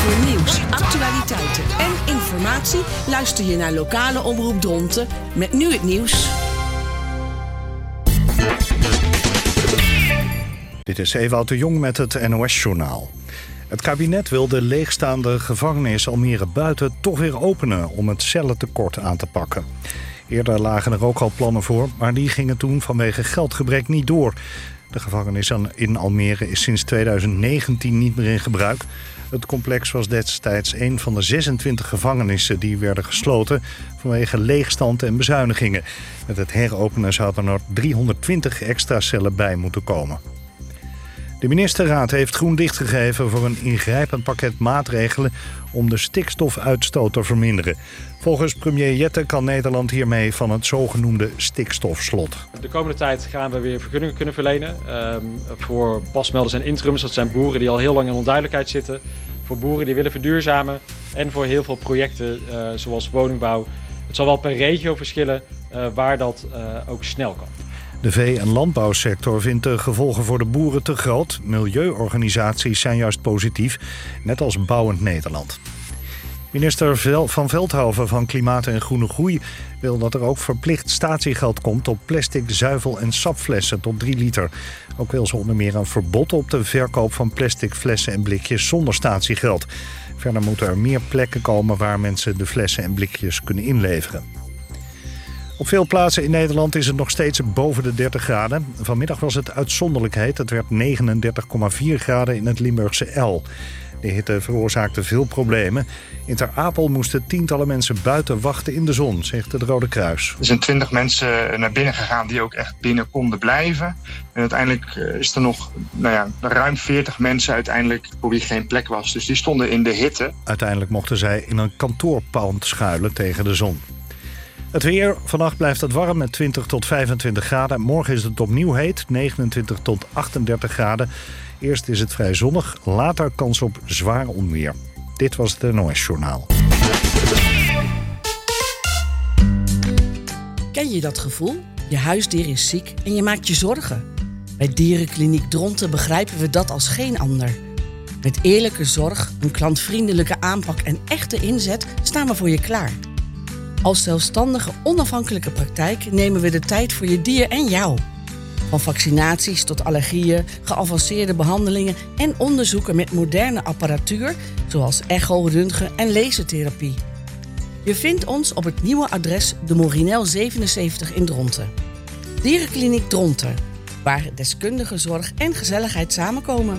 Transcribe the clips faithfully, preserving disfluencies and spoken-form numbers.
Voor nieuws, actualiteiten en informatie luister je naar lokale omroep Dronten met nu het nieuws. Dit is Ewout de Jong met het N O S-journaal. Het kabinet wil de leegstaande gevangenis Almere Buiten toch weer openen om het cellentekort aan te pakken. Eerder lagen er ook al plannen voor, maar die gingen toen vanwege geldgebrek niet door. De gevangenis in Almere is sinds tweeduizend negentien niet meer in gebruik. Het complex was destijds een van de zesentwintig gevangenissen die werden gesloten vanwege leegstand en bezuinigingen. Met het heropenen zouden er driehonderdtwintig extra cellen bij moeten komen. De ministerraad heeft groen licht gegeven voor een ingrijpend pakket maatregelen om de stikstofuitstoot te verminderen. Volgens premier Jette kan Nederland hiermee van het zogenoemde stikstofslot. De komende tijd gaan we weer vergunningen kunnen verlenen um, voor pasmelders en interims. Dat zijn boeren die al heel lang in onduidelijkheid zitten. Voor boeren die willen verduurzamen en voor heel veel projecten uh, zoals woningbouw. Het zal wel per regio verschillen uh, waar dat uh, ook snel kan. De vee- en landbouwsector vindt de gevolgen voor de boeren te groot. Milieuorganisaties zijn juist positief, net als Bouwend Nederland. Minister Van Veldhoven van Klimaat en Groene Groei wil dat er ook verplicht statiegeld komt op plastic zuivel- en sapflessen tot drie liter. Ook wil ze onder meer een verbod op de verkoop van plastic flessen en blikjes zonder statiegeld. Verder moeten er meer plekken komen waar mensen de flessen en blikjes kunnen inleveren. Op veel plaatsen in Nederland is het nog steeds boven de dertig graden. Vanmiddag was het uitzonderlijk heet. Het werd negenendertig komma vier graden in het Limburgse El. De hitte veroorzaakte veel problemen. In Ter Apel moesten tientallen mensen buiten wachten in de zon, zegt het Rode Kruis. Er zijn twintig mensen naar binnen gegaan die ook echt binnen konden blijven. En uiteindelijk is er nog nou ja, ruim veertig mensen uiteindelijk voor wie geen plek was. Dus die stonden in de hitte. Uiteindelijk mochten zij in een kantoorpand schuilen tegen de zon. Het weer. Vannacht blijft het warm met twintig tot vijfentwintig graden. Morgen is het opnieuw heet, negenentwintig tot achtendertig graden. Eerst is het vrij zonnig, later kans op zwaar onweer. Dit was het N O S-journaal. Ken je dat gevoel? Je huisdier is ziek en je maakt je zorgen. Bij Dierenkliniek Dronten begrijpen we dat als geen ander. Met eerlijke zorg, een klantvriendelijke aanpak en echte inzet staan we voor je klaar. Als zelfstandige, onafhankelijke praktijk nemen we de tijd voor je dier en jou. Van vaccinaties tot allergieën, geavanceerde behandelingen en onderzoeken met moderne apparatuur, zoals echo, röntgen en lasertherapie. Je vindt ons op het nieuwe adres de Morinel zevenenzeventig in Dronten. Dierenkliniek Dronten, waar deskundige zorg en gezelligheid samenkomen.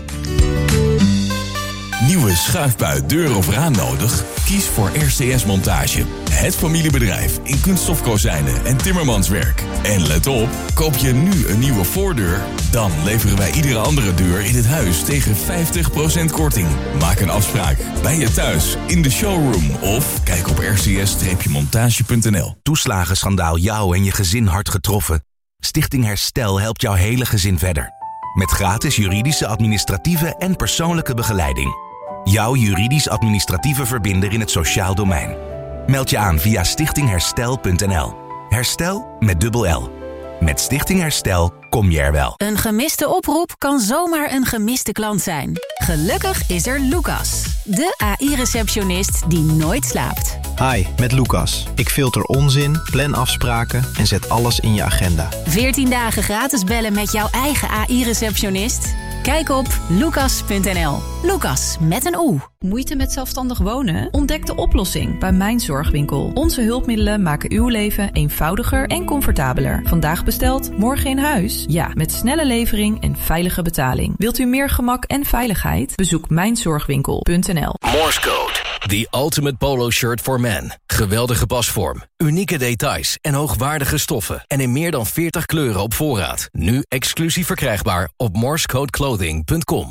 Nieuwe schuifbui, deur of raam nodig? Kies voor R C S Montage. Het familiebedrijf in kunststofkozijnen en timmermanswerk. En let op, koop je nu een nieuwe voordeur, dan leveren wij iedere andere deur in het huis tegen vijftig procent korting. Maak een afspraak bij je thuis, in de showroom of kijk op r c s montage punt n l. Toeslagenschandaal jou en je gezin hard getroffen? Stichting Herstel helpt jouw hele gezin verder. Met gratis juridische, administratieve en persoonlijke begeleiding. Jouw juridisch-administratieve verbinder in het sociaal domein. Meld je aan via stichting herstel punt n l. Herstel met dubbel L. Met Stichting Herstel kom je er wel. Een gemiste oproep kan zomaar een gemiste klant zijn. Gelukkig is er Lucas, de A I-receptionist die nooit slaapt. Hi, met Lucas. Ik filter onzin, plan afspraken en zet alles in je agenda. veertien dagen gratis bellen met jouw eigen A I-receptionist? Kijk op lucas punt n l. Lucas met een O. Moeite met zelfstandig wonen? Ontdek de oplossing bij Mijn Zorgwinkel. Onze hulpmiddelen maken uw leven eenvoudiger en comfortabeler. Vandaag besteld, morgen in huis? Ja, met snelle levering en veilige betaling. Wilt u meer gemak en veiligheid? Bezoek mijn zorgwinkel punt n l. Morse Code. The ultimate polo shirt for men. Geweldige pasvorm, unieke details en hoogwaardige stoffen. En in meer dan veertig kleuren op voorraad. Nu exclusief verkrijgbaar op morsecodeclothing punt com.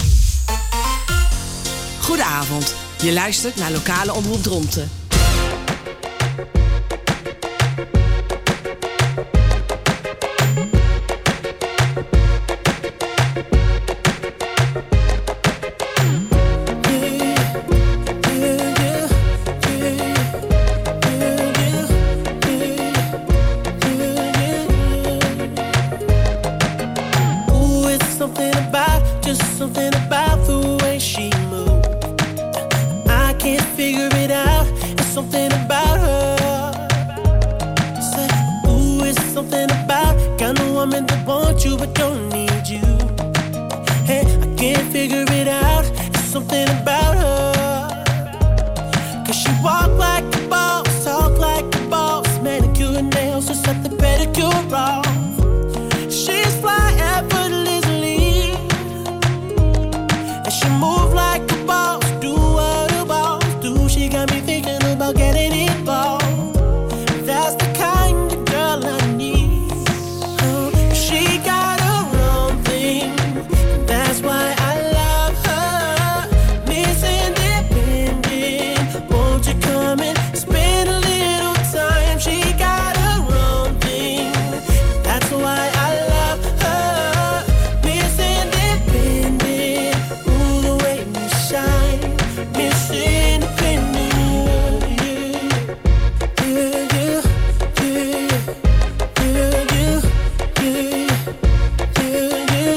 Goedenavond. Je luistert naar lokale omroep Dronten. Something about, just something about the way she moved. but don't need you. Hey, I can't figure it out. It's something about her. Cause she walk like a boss, talk like a boss. Manicure and nails, just set the pedicure off. She's fly effortlessly, and she move like a boss. Do what a boss do. She got me thinking about getting involved. That's the kind of girl I need. Oh, she got her own thing. That's why I love her. Miss Independent, won't you come and spend a little time? She got her own thing. That's why I love her. Miss Independent, ooh, the way you shine. Miss Independent, yeah, yeah, yeah, yeah, yeah, yeah, yeah,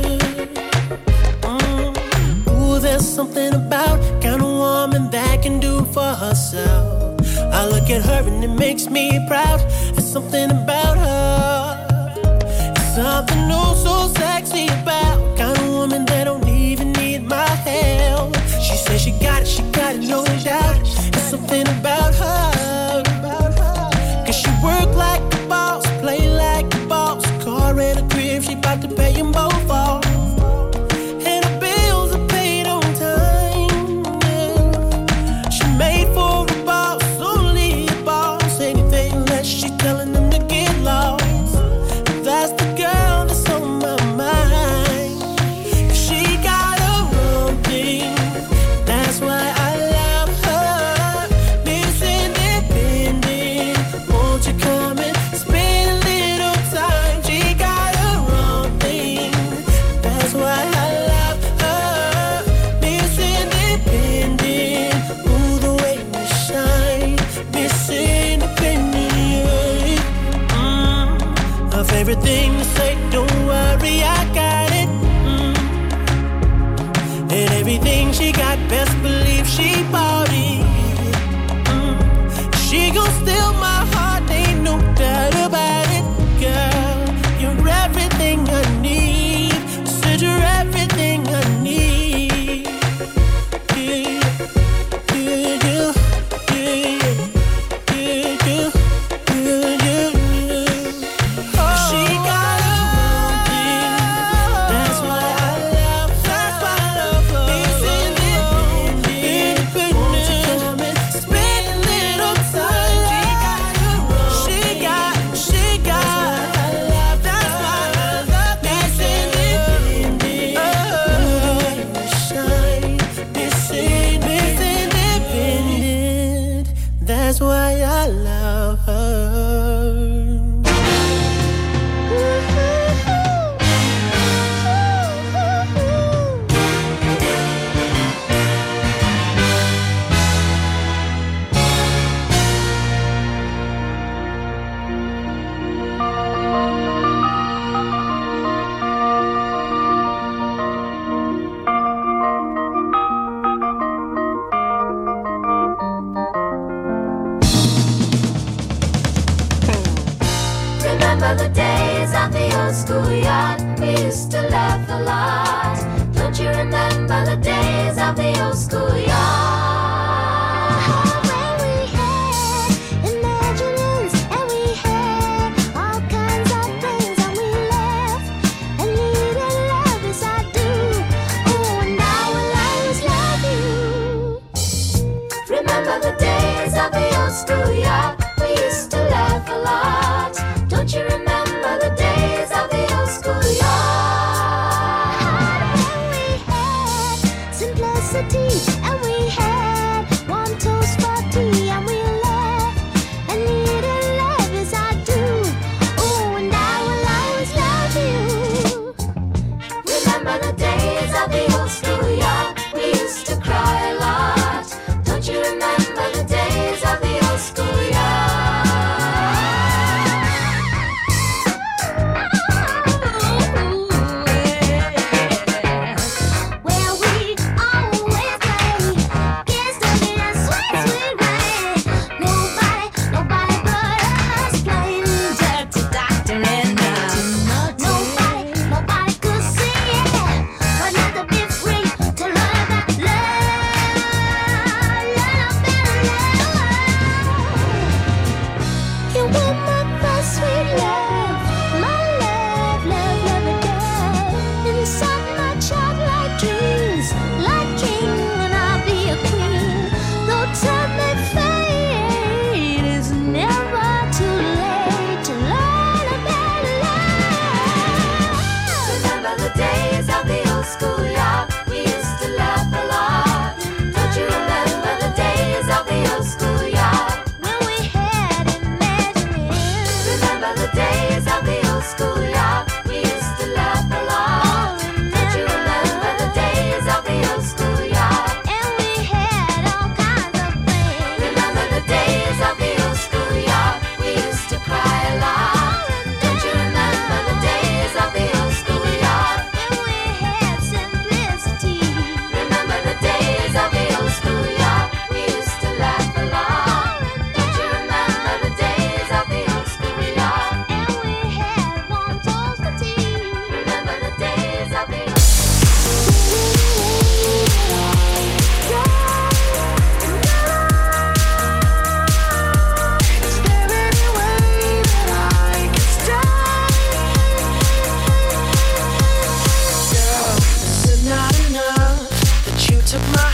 yeah. Mm. Ooh, there's something about kind of woman that can do for herself. I look at her and it makes me proud. There's something about her. It's something oh so sexy about kind of woman that don't even need my help. She says she got it, she got it, no doubt. There's something about her. Cause she work like a boss, play like a boss. Car and a crib, she bout to pay them both off. And her bills are paid on time, yeah. She made for a boss, only a boss. Anything less, she telling them to get lost. That's the girl that's on my mind. She got her own thing. That's why I love her. Miss Independent, won't you come and spend a little time? She got her own thing. That's why I love her. Miss Independent, ooh, the way you shine. Miss Independent, mm. Her favorite thing to say, don't worry, I got it. Mm. And everything she got, best believe she bought it. Mm. She gon' steal my heart, ain't no doubt about it, girl. You're everything I need. Said you're everything I need. Yeah, yeah, yeah, yeah, yeah, yeah, yeah, yeah, yeah. Oh, she got her own thing. That's why I love her. That's why I love her. Miss Independent, won't you come and spend a little time? She got her own. She got, she got. That's why I love Miss Independent. Oh, shine, Miss Independent. That's why I love her. Remember the days at the old schoolyard? We used to laugh a lot. Don't you remember the days of the old schoolyard? When we had imaginings and we had all kinds of things and we laughed and needed love as I do. Oh, and I will always love you. Remember the days of the old schoolyard? We used to laugh a lot. Don't you remember the days of the old schoolyard? And we had simplicity and we had one toast for tea and we laughed and needed love as I do. Oh, and I will always love you. Remember the days of the old schoolyard? We used to cry a lot. Don't you remember the days of the old schoolyard? Where we always play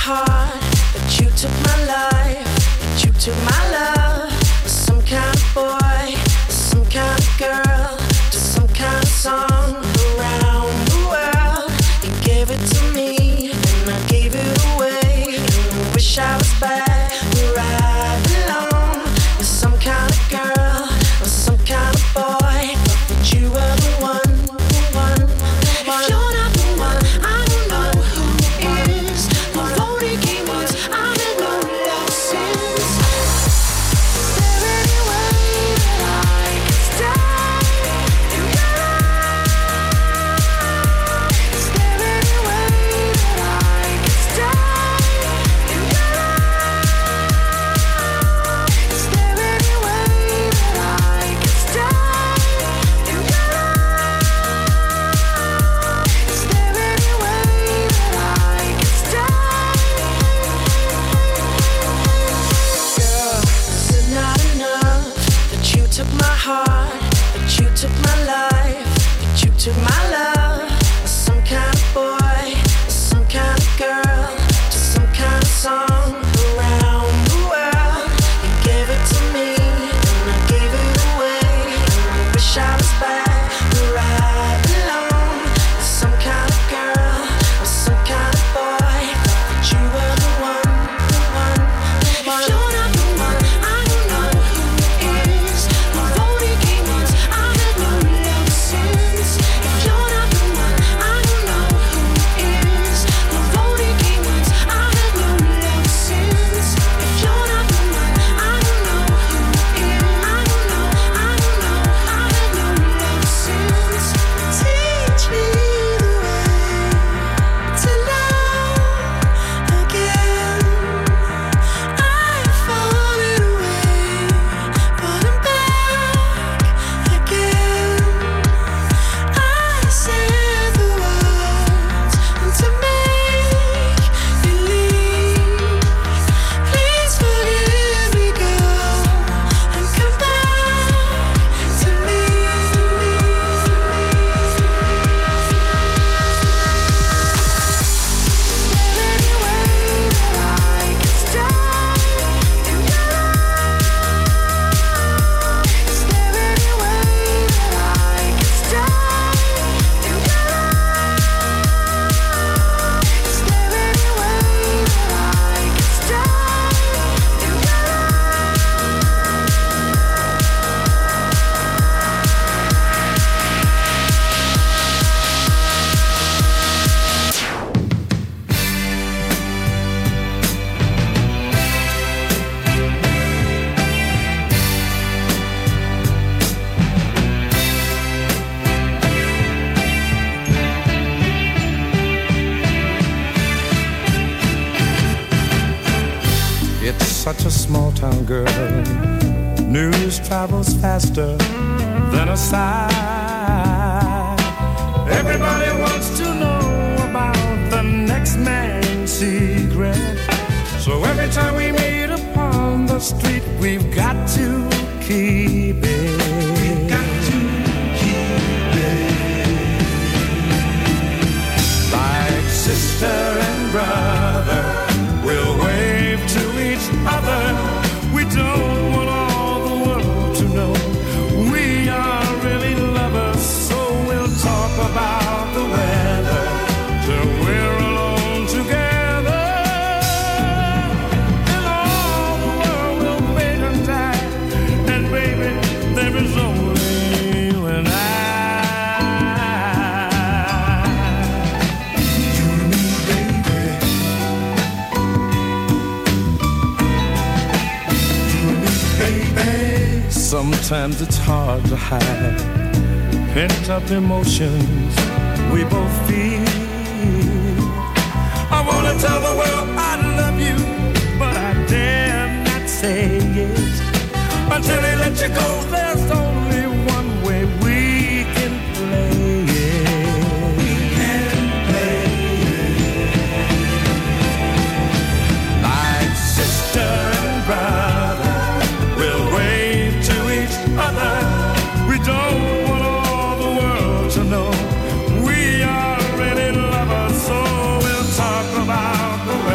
heart, but you took my life, but you took my love. Some kind of boy, some kind of girl, just some kind of song around the world. You gave it to me, and I gave it away. And I wish I was back where I belong. With some kind of girl, or some kind of boy, but you were the one, the one, the one. If you're not the one, I don't know who is. For forty years, I had no love since. Is there any way that I can stay in your life? Is there any way that I can stay in your life? Is there any way that I can stay in your life? Is there any way that I can stay? Girl, is it not enough that you took my heart, that you took my life, that you took my love? Some kind of boy, some kind of girl, just some kind of song around the world. You gave it to me, and I gave it away. And I wish I was back where I belong. Some kind of girl, or some kind of boy, but you were the one, the one, the one. If you're not the one, I don't know who is. For forty years, I had no love since. If you're not the one, I don't know who is. For forty years, I had no love since. If you're not the one, I don't know who is. I don't know, I don't know, I had no love since. Teach me the way to love again. I've fallen away, but I'm back again. I said the words to make you leave. Please forgive me, girl, and come back to me. It's such a small town, girl. News travels faster than a sigh. Everybody wants to know about the next man's secret. So every time we meet upon the street, we've got to keep it. We've got to keep it. Like sister and brother, we'll wave to each other. We don't want all the world to know we are really lovers. So we'll talk about the weather till we're alone together. And all the world will fade and die. And baby, there is only you and I. You and me, baby. Sometimes it's hard to hide pent-up emotions we both feel. I wanna tell the world I love you, but I dare not say it. Until they let you go, there's only one way we can play it. We can play it. Like sister and brother, we'll wave to each other. We don't want all the world to know we are really lovers. So we'll talk about the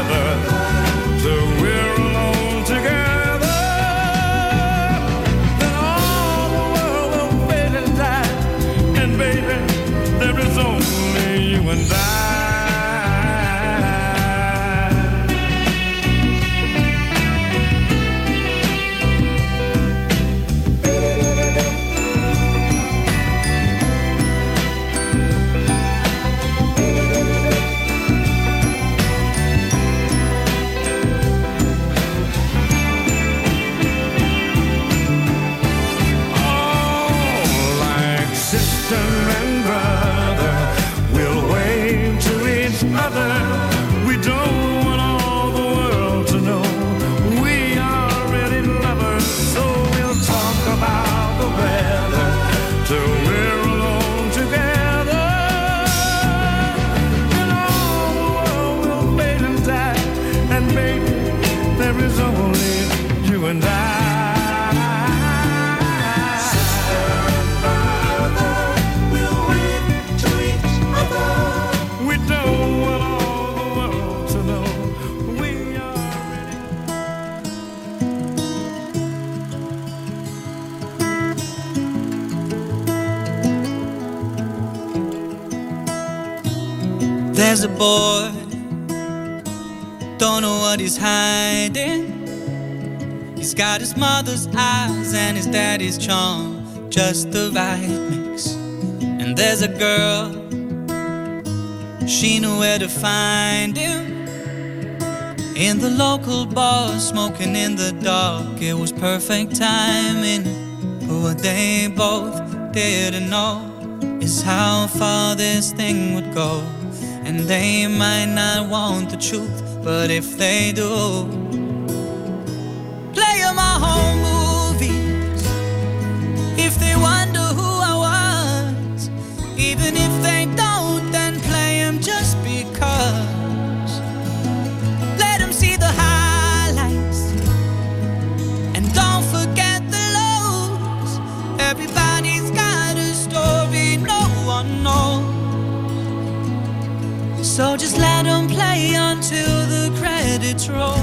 and I. Sister and brother, we'll wave to each other. We don't want all the world to know we are ready. There's a boy, don't know what he's hiding. He's got his mother's eyes and his daddy's charm, just the right mix. And there's a girl, she knew where to find him. In the local bar, smoking in the dark, it was perfect timing. But what they both didn't know is how far this thing would go. And they might not want the truth, but if they do, play them our home movies. If they wonder who I was, even if they don't, then play them just because. Let them see the highlights, and don't forget the lows. Everybody's got a story no one knows. So just let them play until the credits roll.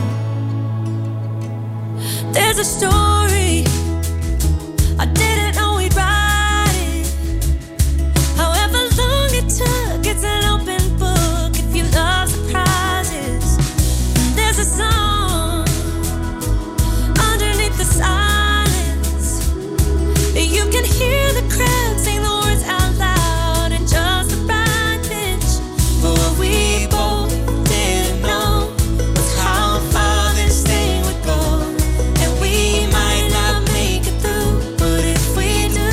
There's a story, I didn't know we'd write it. However long it took, it's an open book if you love surprises. There's a song underneath the silence. You can hear the crowd sing the words out loud in just the right pitch. But what we both didn't know was how far this thing would go. And we might not make it through, but if we do,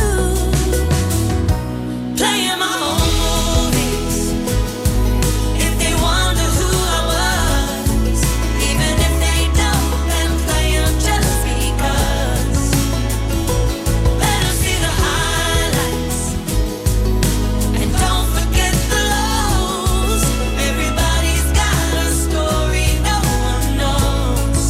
play 'em our home movies. If they wonder who I was, even if they don't, then play 'em just because. Let 'em see the highlights, and don't forget the lows. Everybody's got a story no one knows.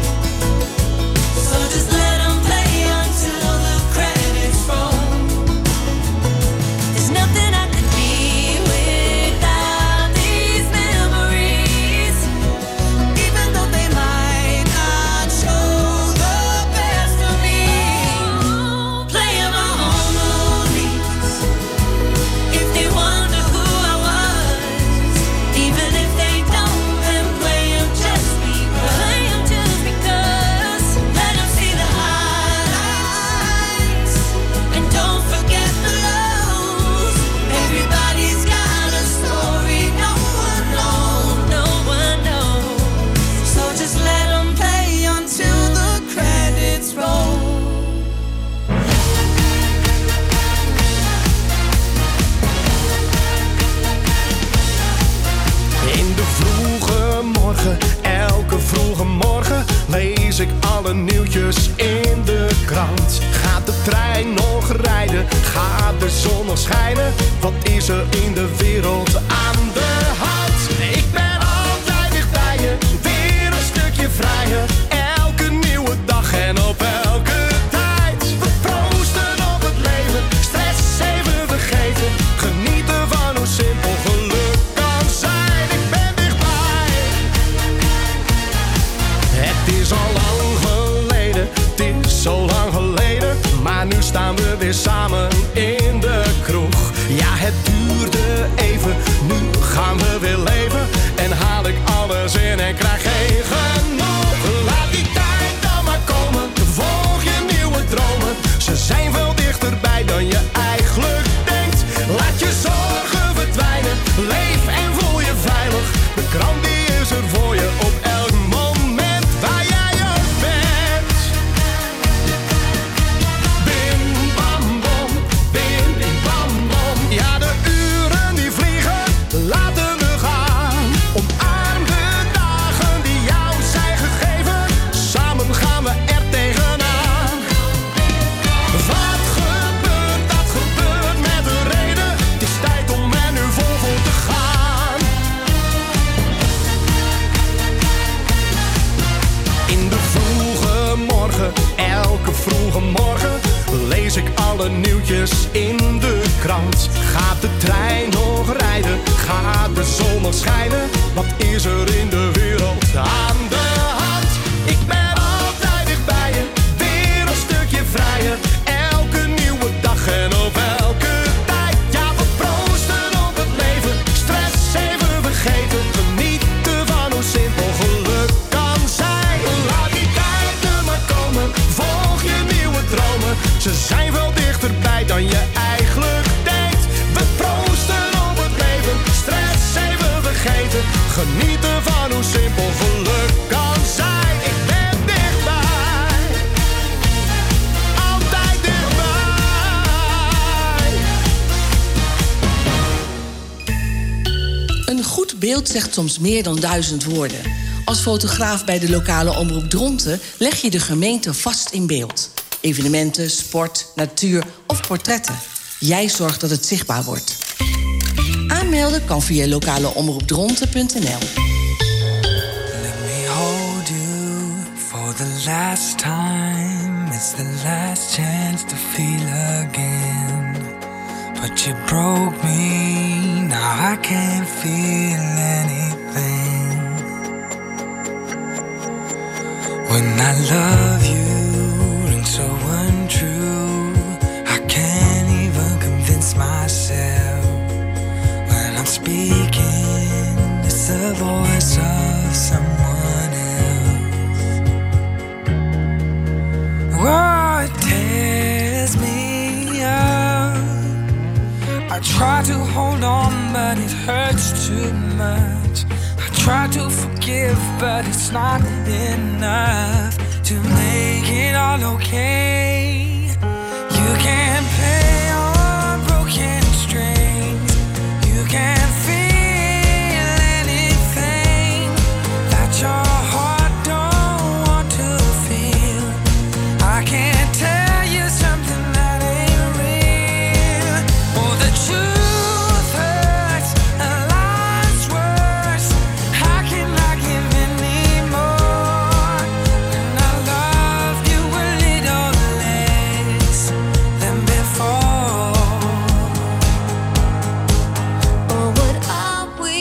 So just let 'em play until the credits roll. There's nothing I could be without these memories. Even though they might not show the best of me. Play 'em our home movies. If they wonder who I was, even if they don't, then play 'em just because. Play 'em just because. Let 'em see the highlights, and don't forget the lows. Everybody's got a story no one knows, no one knows. So just let 'em play until the credits roll. In de vroege morgen, elke vroege morgen, lees ik alle nieuwtjes in de krant. Gaat de trein nog rijden? Gaat de zon nog schijnen? Wat is er in de wereld aan de hand? Ik ben altijd dicht bij je, weer een stukje vrijer. Elke nieuwe dag en op elke tijd. We proosten op het leven, stress even vergeten. Genieten van hoe simpel geluk kan zijn. Ik ben dichtbij. Het is al lang geleden, het is zo lang geleden. Maar nu staan we weer samen in de kroeg. Ja, het duurde even, nu gaan we weer leven. En haal ik alles in en krijg geen genoeg. Laat die tijd dan maar komen, volg je nieuwe dromen. Ze zijn veel dichterbij dan je eigenlijk denkt. Laat je zorgen verdwijnen, leef en voel je veilig. De krant die is er voor je op elk moment waar jij ook bent. Bim bam bom, bim bim bam bom. Ja, de uren die vliegen, laten we gaan. Omarm de dagen die jou vroege morgen lees ik alle nieuwtjes in de krant. Gaat de trein nog rijden? Gaat de zon nog schijnen? Wat is er in de wereld aan de hand? Ik ben altijd dicht bij je, weer een stukje vrijer. Elke nieuwe dag en op elke tijd. Ja, we proosten op het leven, stress even vergeten. Genieten van hoe simpel geluk kan zijn. Laat die tijd er maar komen, volg je nieuwe dromen. Ze zijn veel dichterbij dan je eigenlijk denkt. We proosten op het leven, stress even vergeten. Genieten van hoe simpel geluk kan zijn. Ik ben dichtbij, altijd dichtbij. Een goed beeld zegt soms meer dan duizend woorden. Als fotograaf bij de lokale omroep Dronten leg je de gemeente vast in beeld. Evenementen, sport, natuur of portretten. Jij zorgt dat het zichtbaar wordt. Aanmelden kan via lokaleomroepdronten punt n l. Let me hold you for the last time. It's the last chance to feel again. But you broke me, now I can't feel anything. When I love you, and so untrue, I can't even convince myself. When I'm speaking, it's the voice of someone else. Oh, it tears me up. I try to hold on, but it hurts too much. I try to forgive, but it's not enough to make it all okay. You can't play on broken strings. You can't feel anything that your heart don't want to feel. I can't tell you something that ain't real. Oh, the truth hurts and life's worse. How can I give any more when I love you a little less than before? Oh, what are we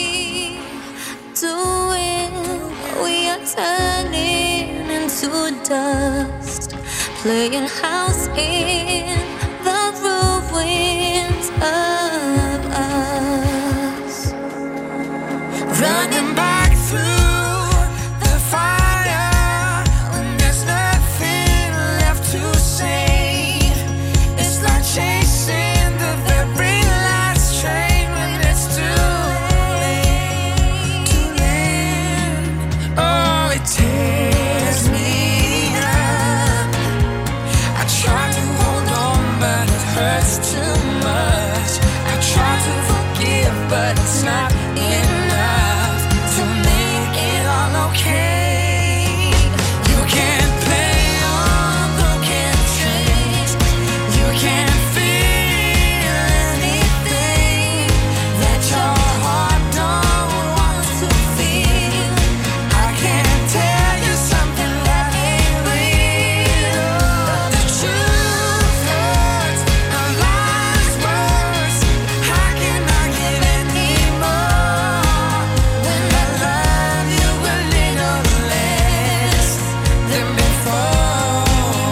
doing? We are turning into dust, playing house in the ruins of us, Running back through the fire when there's nothing left to save. It's like chasing the very last train when it's too late, too late. Oh, it tears me up. I try to hold on, but it hurts too much. I try to forgive, but it's not enough to make it all okay. You can't play on broken strings. You can't feel anything that your heart don't want to feel. I can't tell you something that ain't real. The truth hurts and life's worse. How can I give any more when I love you a little less than before?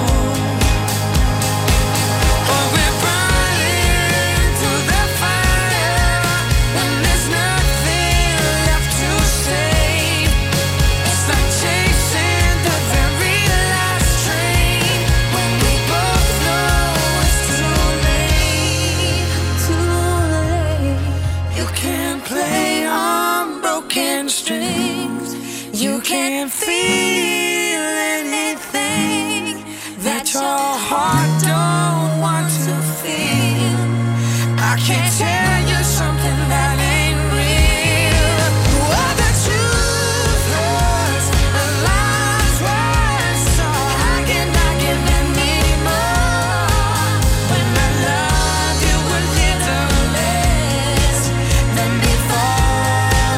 Oh, we're burning through the fire when there's nothing left to save. It's like chasing the very last train when we both know it's too late, too late. You can't play on broken strings. You can't feel anything that your heart don't want to feel. I can't tell you something that ain't real. Oh, the truth hurts and life's worse. So how can I give any more when I love you a little less than before?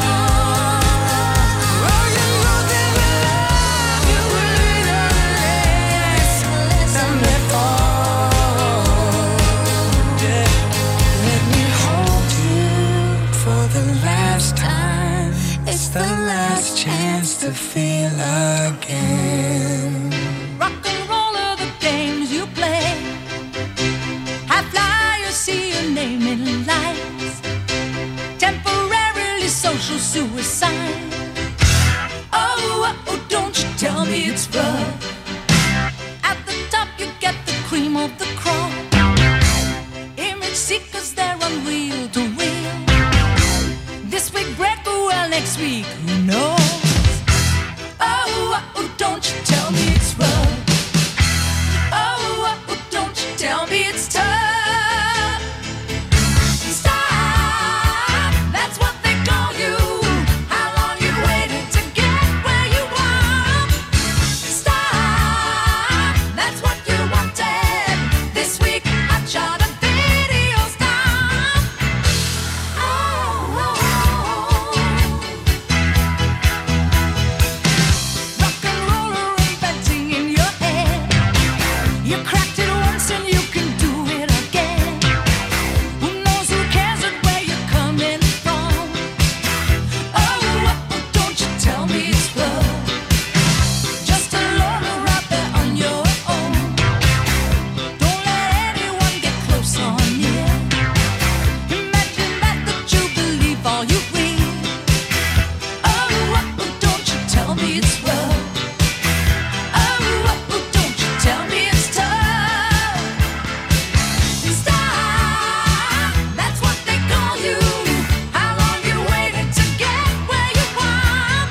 Oh, you know that I love you a little less than again. Rock and roll are the games you play. High flyers see your name in lights. Temporarily social suicide. Oh, oh, don't you tell me it's rough. At the top you get the cream of the crop. Image seekers, they're unreal to real. This week break, well, next week, who knows? Oh, oh, don't you tell me it's rough. Oh, oh, don't you tell me it's tough. Stop, that's what they call you. How long you waited to get where you want. Stop, that's what you wanted. This week I shot a video stop. Oh, oh, oh. Rock and roller inventing in your head. You cracked it once and you can do it again. Who knows, who cares where you're coming from? Oh, oh, don't you tell me it's rough. Just a loner out there on your own. Don't let anyone get close on you. Imagine that, that you believe all you read. Oh, oh, don't you tell me it's rough. Oh, oh, don't you tell me it's tough. Stop, that's what they call you. How long you waited to get where you want.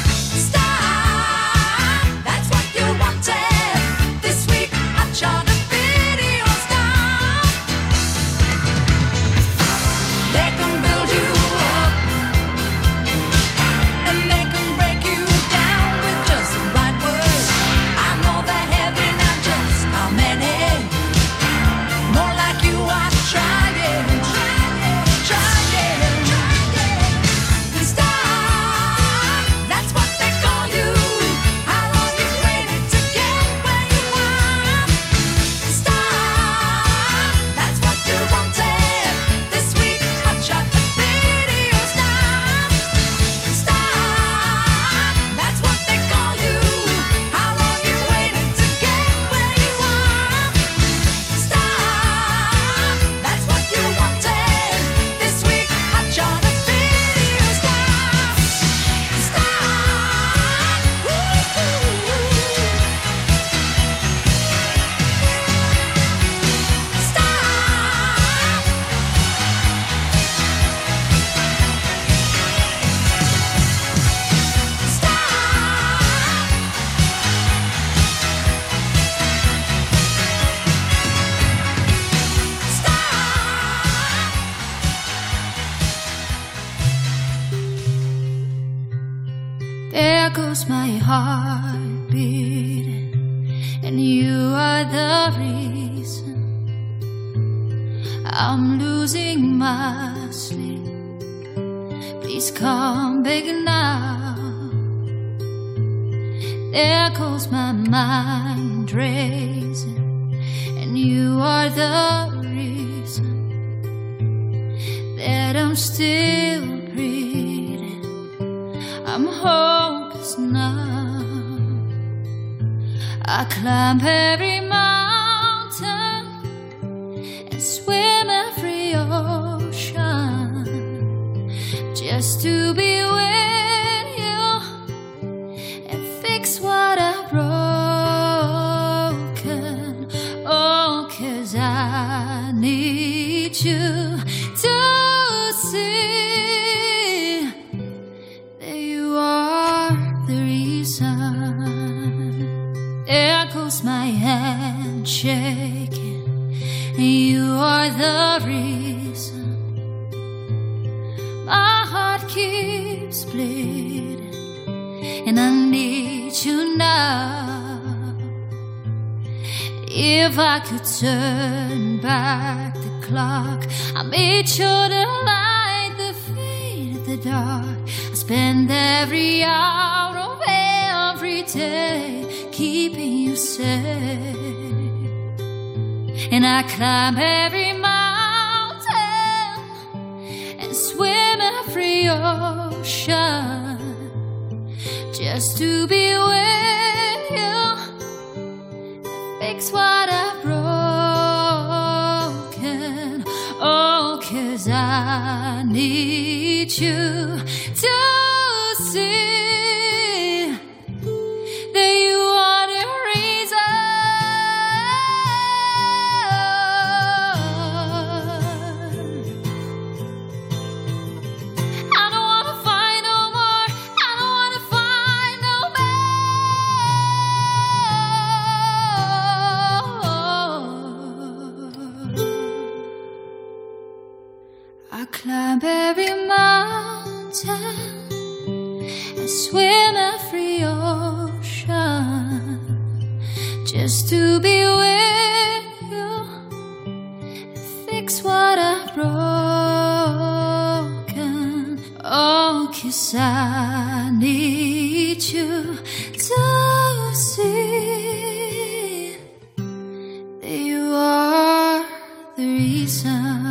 Stop, that's what you wanted. This week I shot a video stop. They can build you up and they can break you down with just the right words. I know they're heavy, now just how many? More like you are trying, trying, trying. Stop, that's what they call you. How long you waited to get where you want. Stop, that's what you wanted. This week I shot the video stop. Stop, that's what they call you. How long you waited to get where you want. Stop, that's what you wanted. This week I shot a video stop. Stop, There goes my heart beating, and you are the reason I'm losing my sleep. Please come back now. There goes my mind racing, and you are the reason that I'm still breathing. I'm hopeless now. I climb every mountain and swim every ocean just to be with you and fix what I've broken. Oh, 'cause I need you to see that you are the reason. There goes my hand shaking, you are the reason. My heart keeps bleeding, and I need you now. If I could turn back the clock, I'd make sure to light the fade of the dark. I spend every hour of every day keeping you safe, and I climb every mountain and swim every ocean just to be with just to be with you, fix what I've broken. Oh, 'cause I need you to see that you are the reason.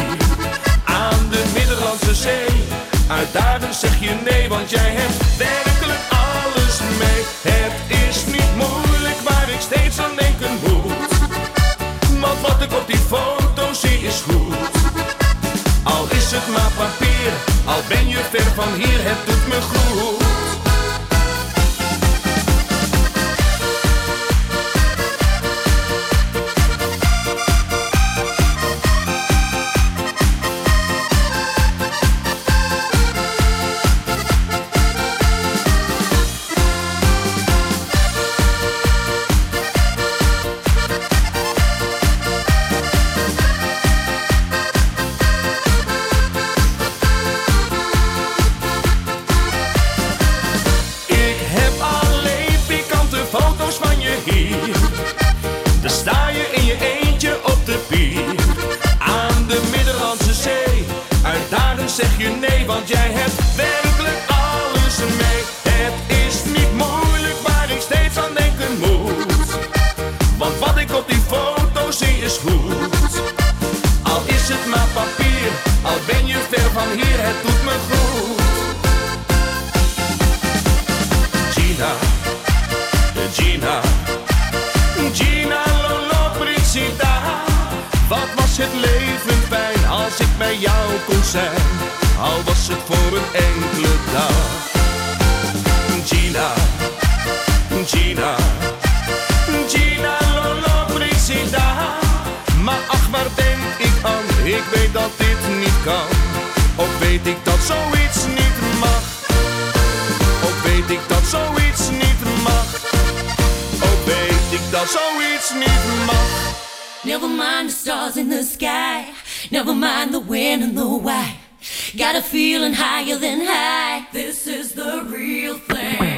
Uitdagend zeg je nee, want jij hebt werk van hier, het doet me goed. Dan sta je in je eentje op de pier aan de Middellandse Zee. Uitdagend zeg je nee, want jij hebt werkelijk alles mee. Het is niet moeilijk waar ik steeds aan denken moet, want wat ik op die foto zie is goed. Al is het maar papier, al ben je ver van hier, het doet me goed. Gina, Gina, Gina Lollobrigida. Wat was het leven fijn als ik bij jou kon zijn, al was het voor een enkele dag. Gina, Gina, Gina Lollobrigida. Maar ach, waar denk ik aan, ik weet dat dit niet kan. Ook weet ik dat zoiets niet mag. Ook weet ik dat zoiets niet mag. Ook weet ik dat zoiets niet mag. Never mind the stars in the sky, never mind the when and the why. Got a feeling higher than high. This is the real thing.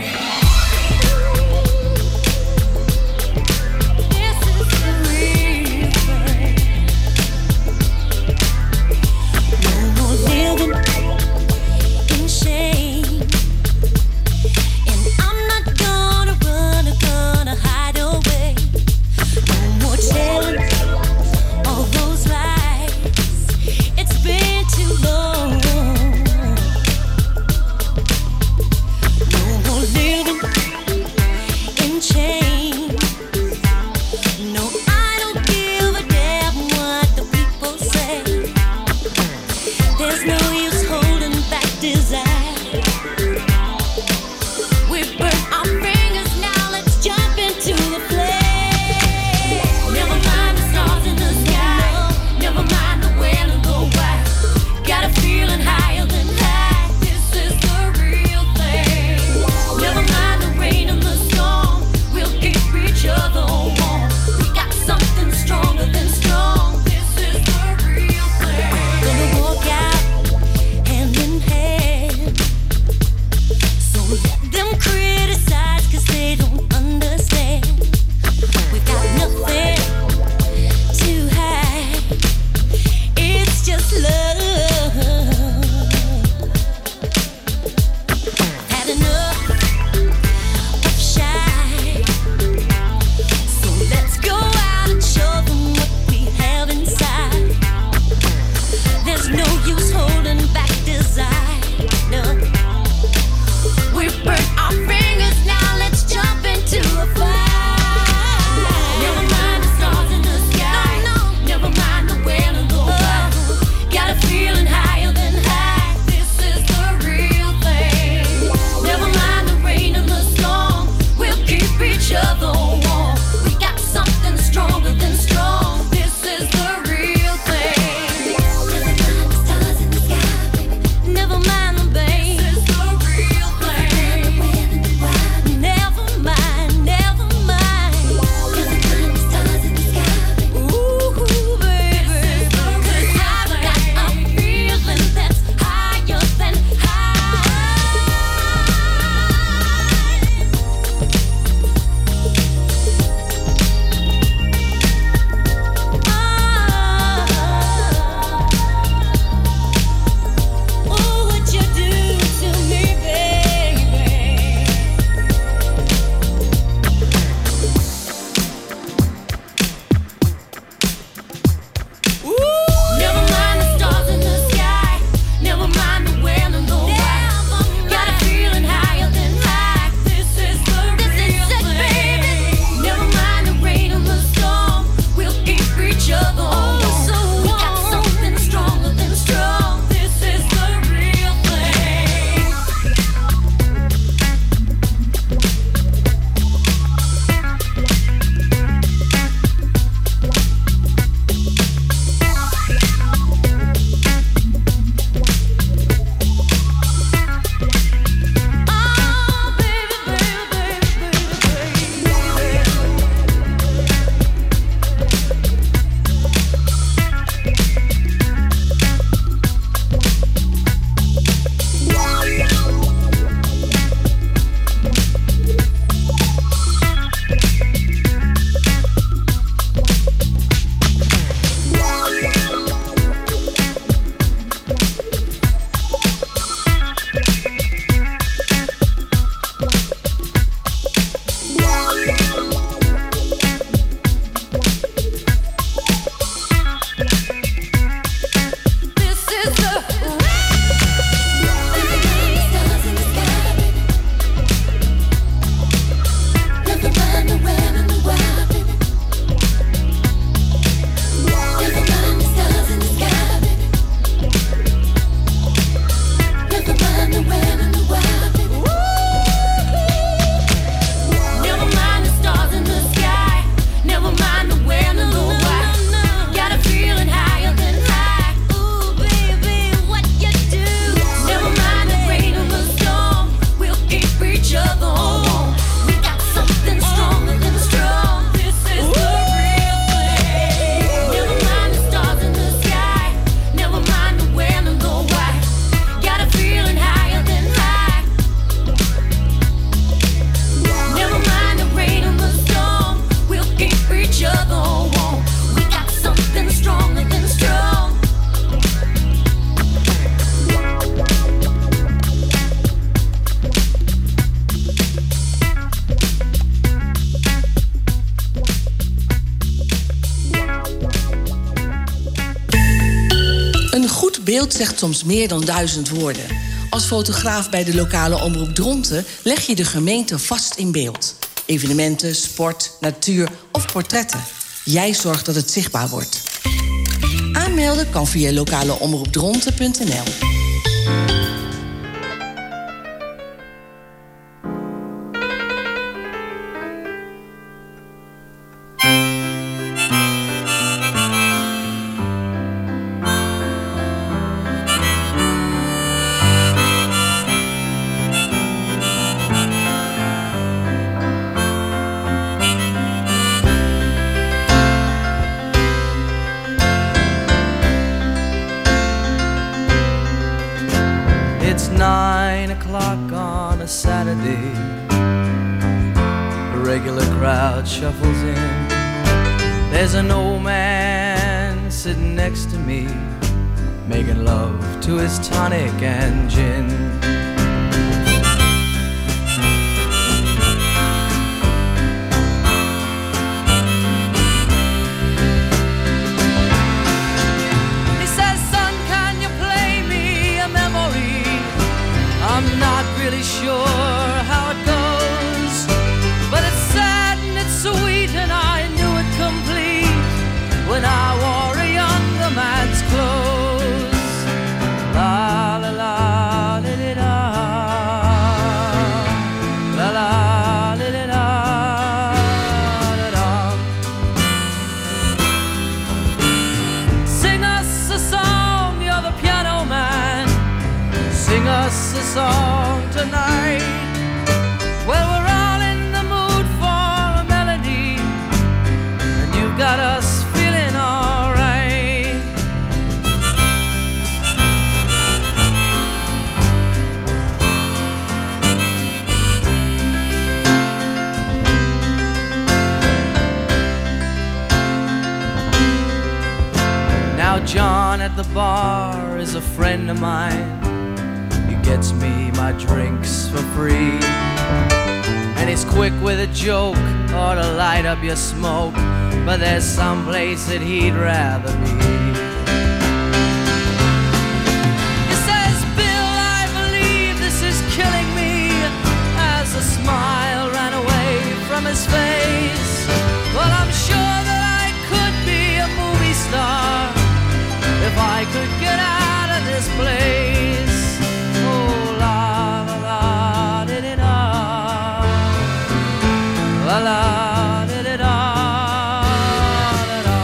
beeld zegt soms meer dan duizend woorden. Als fotograaf bij de lokale omroep Dronten leg je de gemeente vast in beeld. Evenementen, sport, natuur of portretten. Jij zorgt dat het zichtbaar wordt. Aanmelden kan via lokaleomroepdronten punt n l. Nine o'clock on a Saturday. The regular crowd shuffles in. There's an old man sitting next to me, making love to his tonic and gin. He says, son, can you play me a memory? I'm not really sure how it goes, but it's sad and it's sweet, and I knew it complete when I wore a younger man's clothes. La la la li li da, la la li li da, da da. Sing us a song, you're the piano man. Sing us a song tonight. Well, we're all in the mood for a melody, and you've got us feeling alright. Now John at the bar is a friend of mine. Gets me my drinks for free, and he's quick with a joke or to light up your smoke, but there's some place that he'd rather be. He says, Bill, I believe this is killing me, as a smile ran away from his face. Well, I'm sure that I could be a movie star if I could get out of this place. La la da da da da.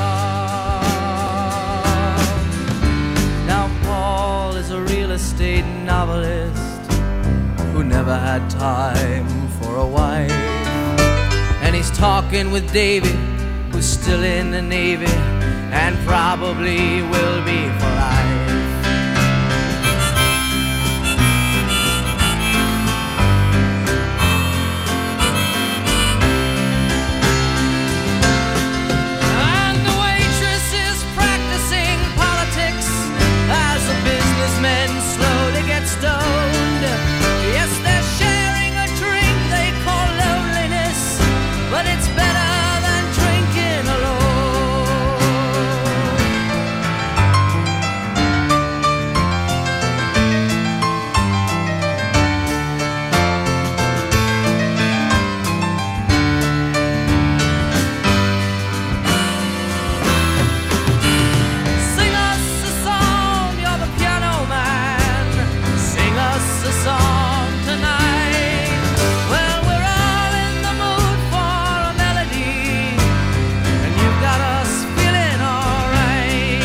Now Paul is a real estate novelist who never had time for a wife, and he's talking with David, who's still in the Navy and probably will be for life. Men slowly get stoned. Yes, they're sharing a drink they call loneliness, but it's better than drinking alone. Sing us a song, you're the piano man. Sing us a song tonight. Well, we're all in the mood for a melody, and you've got us feeling alright.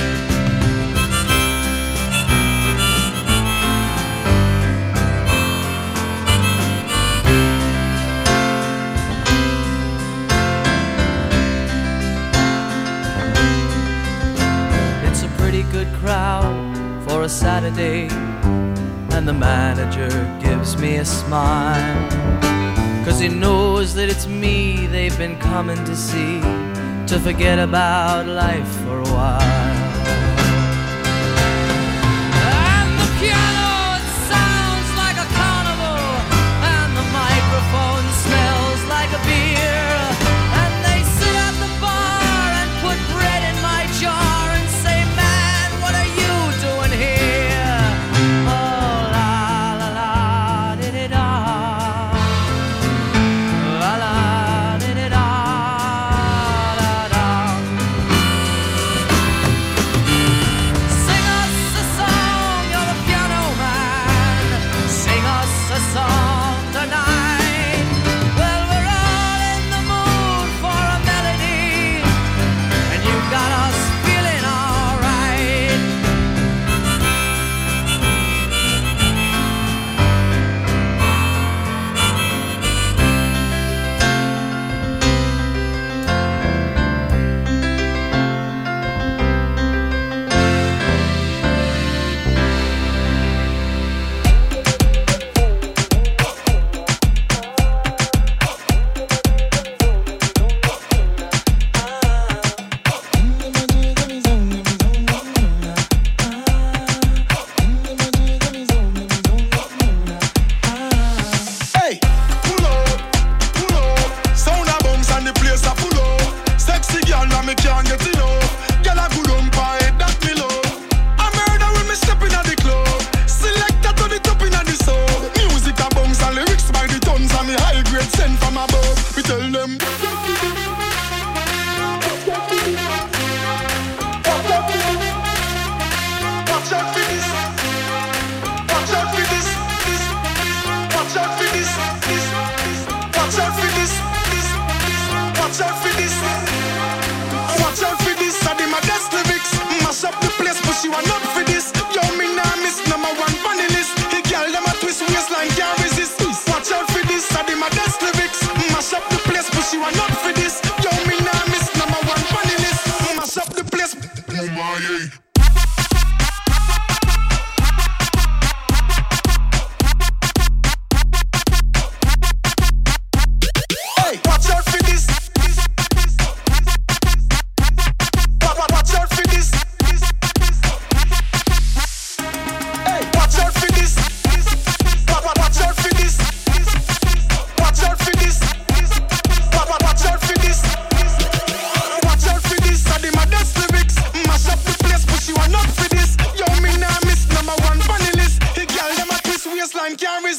It's a pretty good crowd for a Saturday, and the manager gives me a smile, 'cause he knows that it's me they've been coming to see, to forget about life for a while. And the piano, it sounds like a carnival, and the microphone smells like a beer, and they sit at the bar and put bread in my jar and say, man, what are you doing here?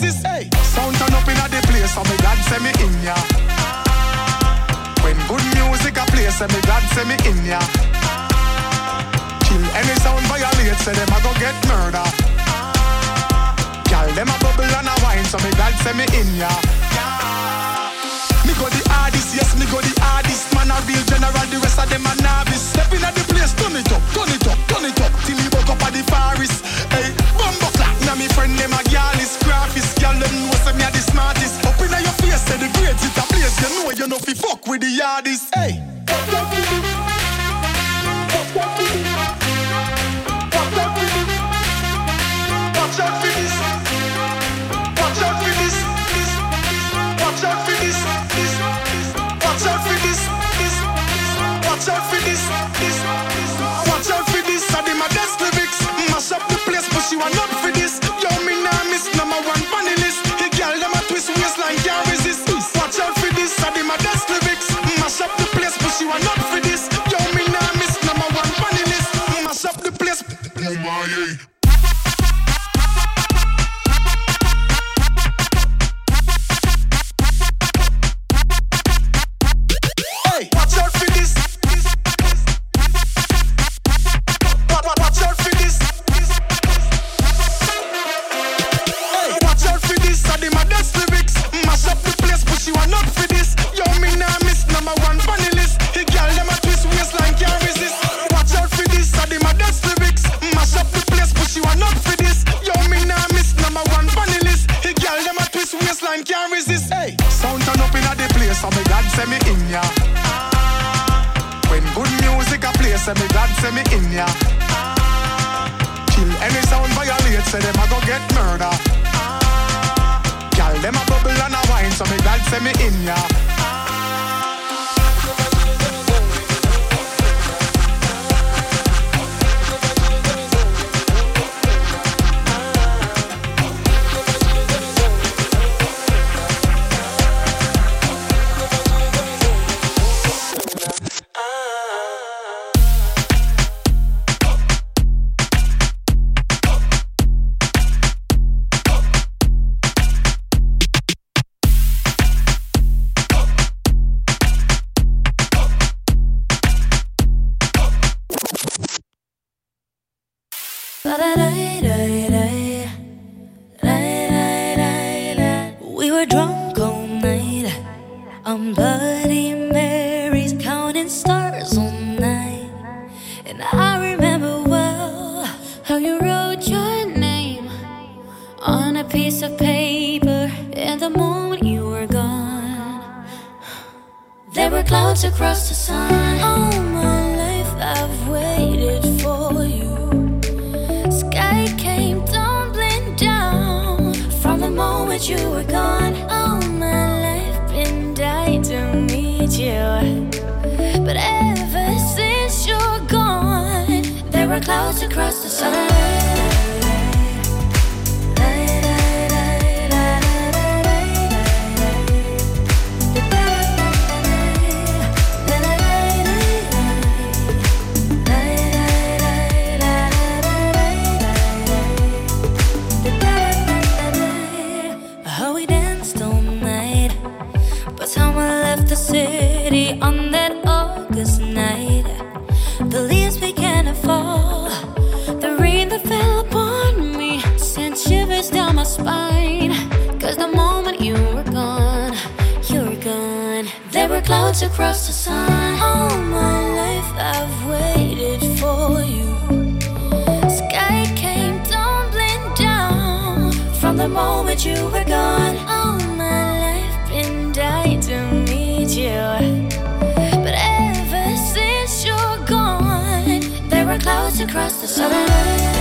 resist. Hey, sound turn up in a the place, so me God send me in ya. When good music a play, say me God send me in ya. Kill any sound violate, say them a go get murder. Girl, them a bubble and a wine, so me God send me in ya. Me go the hardest, yes, me go the hardest. Man a real general, the rest of them a novice. Step in at the place, turn it up, turn it up, turn it up. Till he woke up at the forest. Hey, bumbo clap, now me friend them a girl is graphist. Girl, them know say me a the smartest. Up in your face, say the grades it a place. You know you know fi fuck with the hardest. Hey. Watch out for this. Watch out for this. Watch out for this. Watch out for this. Watch out for this. Watch out for this. I did my best lyrics. Mash up the place, but she want not for this. Yo, me nah miss number one funny list. The girl them a twist waistline can't resist. Watch out for this. I did my best lyrics. Mash up the place, but she want not for this. Yo, me nah miss number one funny list. Mash up the place. Oh my yeah. Watch out for this. Watch out for this. Hey, watch out for this. I did my best lyrics. Mash up the place, but she want not for this. Yo, me nah miss number one funny list. The girl them a twist waistline can't resist. Watch out for this. I did my best lyrics. Mash up the place, but she want not for this. Yo, me nah miss number one funny list. The girl them a twist waistline can't resist. Hey, sound turn up in a the place, so me God send me in ya. When good music a play, say me God send me in ya. Kill any sound violate, say them a go get murder. Girl, them a bubble and a wine, so me God send me in ya. We were drunk all night on Bloody Marys, counting stars all night. And I remember well how you wrote your name on a piece of paper, and the moment you were gone, there were clouds across the sun. All my life I've waited for you. Sky came tumbling down from the moment you were gone. All my life been dying to meet you, but ever since you're gone, there were clouds across the sun. City on that August night, the leaves began to fall. The rain that fell upon me sent shivers down my spine. Cause the moment you were gone, you were gone, there were clouds across the sun. All my life I've waited for you. Sky came tumbling down from the moment you were gone. All my life been dying to meet you, but ever since you're gone, there were clouds across the sun.